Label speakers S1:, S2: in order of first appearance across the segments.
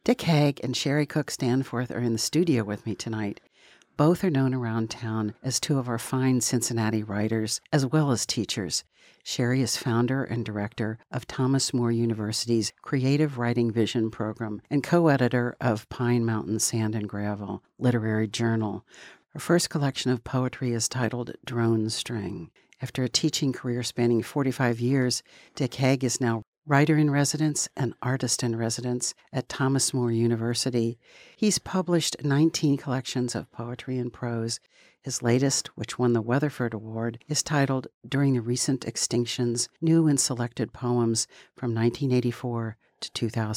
S1: Dick Hague and Sherry Cook Stanforth are in the studio with me tonight. Both are known around town as two of our fine Cincinnati writers, as well as teachers. Sherry is founder and director of Thomas More University's Creative Writing Vision program and co-editor of Pine Mountain Sand and Gravel Literary Journal. Her first collection of poetry is titled Drone String. After a teaching career spanning 45 years, Dick Hague is now writer-in-residence and artist-in-residence at Thomas More University. He's published 19 collections of poetry and prose. His latest, which won the Weatherford Award, is titled During the Recent Extinctions, New and Selected Poems from 1984 to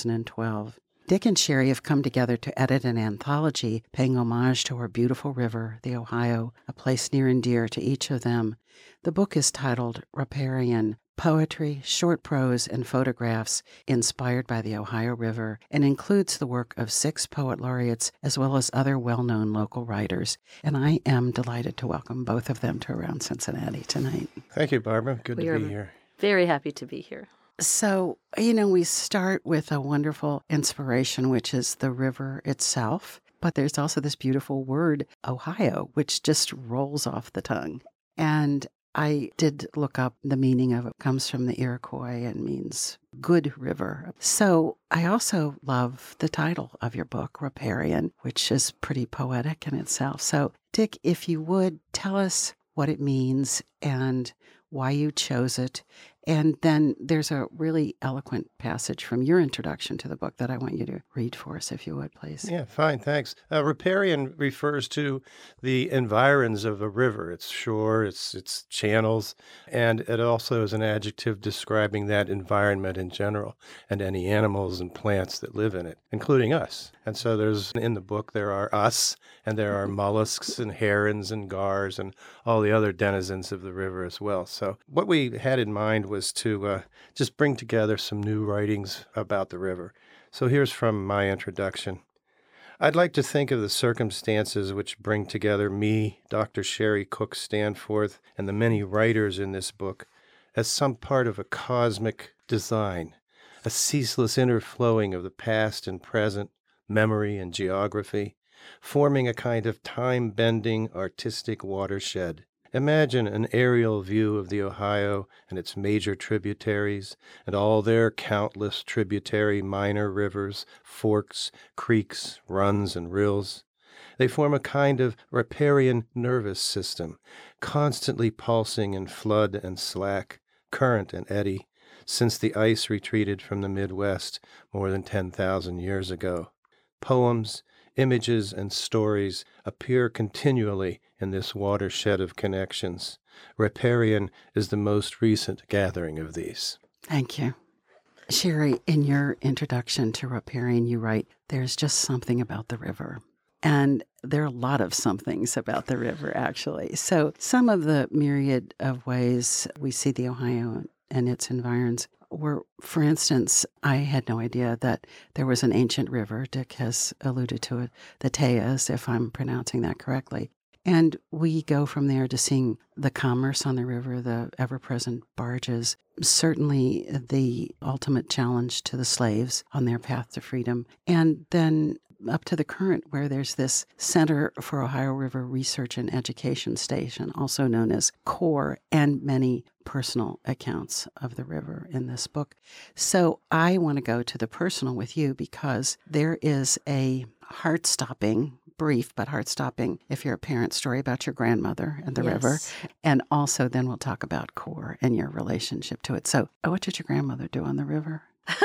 S1: 2012. Dick and Sherry have come together to edit an anthology paying homage to our beautiful river, the Ohio, a place near and dear to each of them. The book is titled Riparian, Poetry, Short Prose, and Photographs Inspired by the Ohio River, and includes the work of 6 poet laureates as well as other well-known local writers. And I am delighted to welcome both of them to Around Cincinnati tonight.
S2: Thank you, Barbara. Good to be here.
S3: Very happy to be here.
S1: So, we start with a wonderful inspiration, which is the river itself. But there's also this beautiful word, Ohio, which just rolls off the tongue. And I did look up the meaning of it. It comes from the Iroquois and means good river. So I also love the title of your book, Riparian, which is pretty poetic in itself. So, Dick, if you would tell us what it means and why you chose it. And then there's a really eloquent passage from your introduction to the book that I want you to read for us, if you would, please.
S2: Yeah, fine, thanks. Riparian refers to the environs of a river, its shore, its channels, and it also is an adjective describing that environment in general and any animals and plants that live in it, including us. And so in the book, there are us, and there are mollusks and herons and gars and all the other denizens of the river as well. So what we had in mind was to just bring together some new writings about the river. So here's from my introduction. I'd like to think of the circumstances which bring together me, Dr. Sherry Cook Stanforth, and the many writers in this book as some part of a cosmic design, a ceaseless interflowing of the past and present, memory and geography, forming a kind of time-bending artistic watershed. Imagine an aerial view of the Ohio and its major tributaries and all their countless tributary minor rivers, forks, creeks, runs, and rills. They form a kind of riparian nervous system, constantly pulsing in flood and slack, current and eddy, since the ice retreated from the Midwest more than 10,000 years ago. Poems, images, and stories appear continually in this watershed of connections. Riparian is the most recent gathering of these.
S1: Thank you. Sherry, in your introduction to Riparian, you write, there's just something about the river. And there are a lot of somethings about the river, actually. So some of the myriad of ways we see the Ohio and its environs were, for instance, I had no idea that there was an ancient river. Dick has alluded to it, the Tejas, if I'm pronouncing that correctly. And we go from there to seeing the commerce on the river, the ever-present barges, certainly the ultimate challenge to the slaves on their path to freedom, and then up to the current where there's this Center for Ohio River Research and Education Station, also known as CORE, and many personal accounts of the river in this book. So I want to go to the personal with you because there is a heart-stopping, brief but heart-stopping, if you're a parent, story about your grandmother and the river. And also then we'll talk about CORE and your relationship to it. So what did your grandmother do on the river?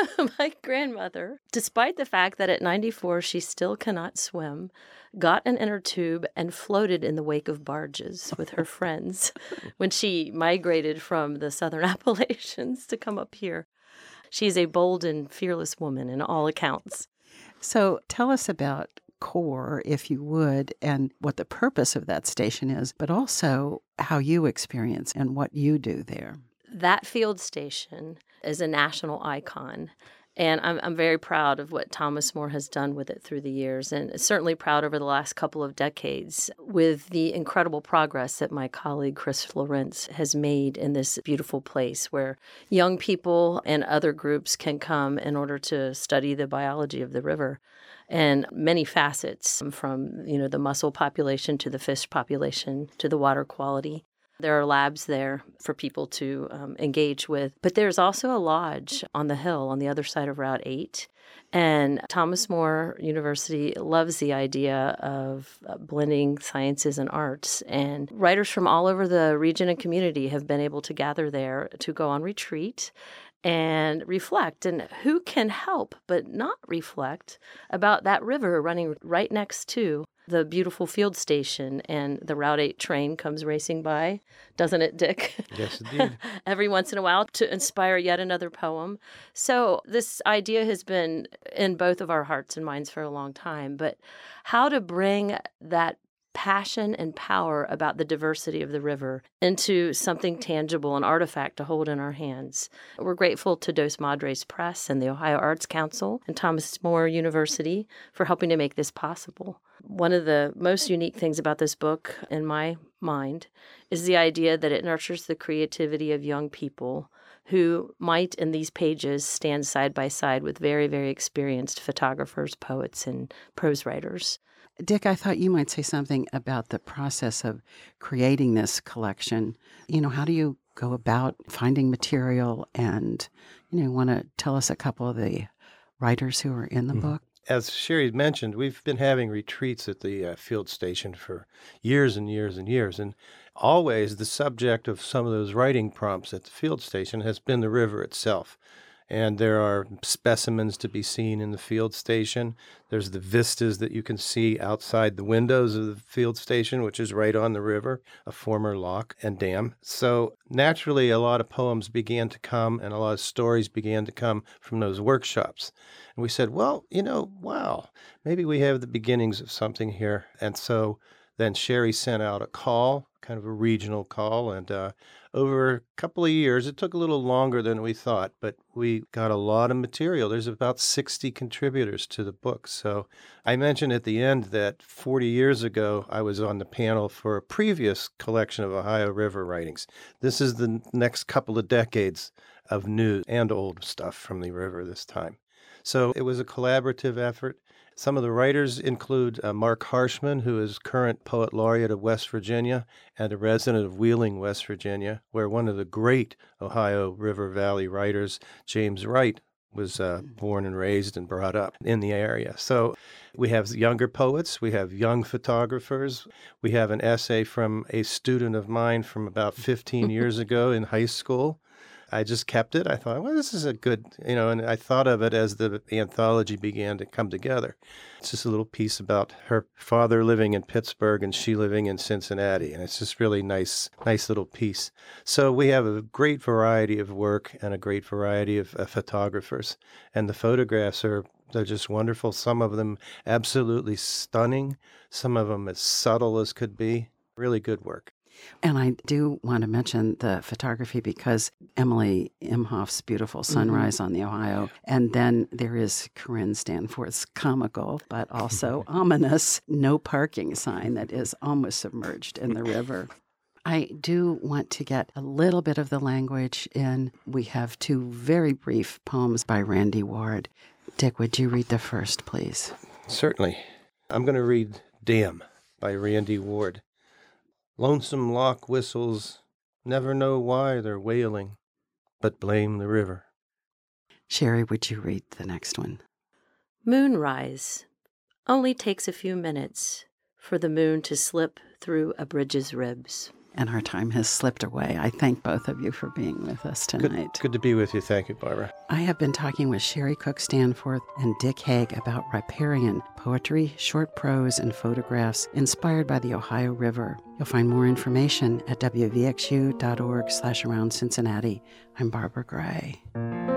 S3: My grandmother, despite the fact that at 94 she still cannot swim, got an inner tube and floated in the wake of barges with her friends when she migrated from the southern Appalachians to come up here. She's a bold and fearless woman in all accounts.
S1: So tell us about CORE, if you would, and what the purpose of that station is, but also how you experience and what you do there.
S3: That field station is a national icon, And I'm very proud of what Thomas More has done with it through the years, and certainly proud over the last couple of decades with the incredible progress that my colleague Chris Lawrence has made in this beautiful place where young people and other groups can come in order to study the biology of the river and many facets from, the mussel population to the fish population to the water quality. There are labs there for people to engage with. But there's also a lodge on the hill on the other side of Route 8. And Thomas More University loves the idea of blending sciences and arts. And writers from all over the region and community have been able to gather there to go on retreat and reflect. And who can help but not reflect about that river running right next to the beautiful field station, and the Route 8 train comes racing by, doesn't it, Dick?
S2: Yes, indeed.
S3: Every once in a while to inspire yet another poem. So this idea has been in both of our hearts and minds for a long time, but how to bring that passion and power about the diversity of the river into something tangible, an artifact to hold in our hands. We're grateful to Dos Madres Press and the Ohio Arts Council and Thomas More University for helping to make this possible. One of the most unique things about this book, in my mind, is the idea that it nurtures the creativity of young people who might, in these pages, stand side by side with very, very experienced photographers, poets, and prose writers.
S1: Dick, I thought you might say something about the process of creating this collection. How do you go about finding material? And, want to tell us a couple of the writers who are in the book?
S2: As Sherry mentioned, we've been having retreats at the field station for years and years and years. And always the subject of some of those writing prompts at the field station has been the river itself. And there are specimens to be seen in the field station. There's the vistas that you can see outside the windows of the field station, which is right on the river, a former lock and dam. So naturally, a lot of poems began to come and a lot of stories began to come from those workshops. And we said, well, wow, maybe we have the beginnings of something here. And so then Sherry sent out a call, kind of a regional call, and over a couple of years, it took a little longer than we thought, but we got a lot of material. There's about 60 contributors to the book. So I mentioned at the end that 40 years ago, I was on the panel for a previous collection of Ohio River writings. This is the next couple of decades of new and old stuff from the river this time. So it was a collaborative effort. Some of the writers include Mark Harshman, who is current poet laureate of West Virginia and a resident of Wheeling, West Virginia, where one of the great Ohio River Valley writers, James Wright, was born and raised and brought up in the area. So we have younger poets, we have young photographers, we have an essay from a student of mine from about 15 years ago in high school. I just kept it. I thought, well, this is a good, and I thought of it as the anthology began to come together. It's just a little piece about her father living in Pittsburgh and she living in Cincinnati. And it's just really nice little piece. So we have a great variety of work and a great variety of photographers. And the photographs they're just wonderful. Some of them absolutely stunning. Some of them as subtle as could be. Really good work.
S1: And I do want to mention the photography because Emily Imhoff's beautiful sunrise on the Ohio. And then there is Corinne Stanforth's comical, but also ominous no parking sign that is almost submerged in the river. I do want to get a little bit of the language in. We have two very brief poems by Randy Ward. Dick, would you read the first, please?
S2: Certainly. I'm going to read Dam by Randy Ward. Lonesome lock whistles, never know why they're wailing, but blame the river.
S1: Sherry, would you read the next one?
S3: Moonrise only takes a few minutes for the moon to slip through a bridge's ribs.
S1: And our time has slipped away. I thank both of you for being with us tonight.
S2: Good to be with you. Thank you, Barbara.
S1: I have been talking with Sherry Cook Stanforth and Dick Hague about riparian poetry, short prose, and photographs inspired by the Ohio River. You'll find more information at wvxu.org/around Cincinnati. I'm Barbara Gray.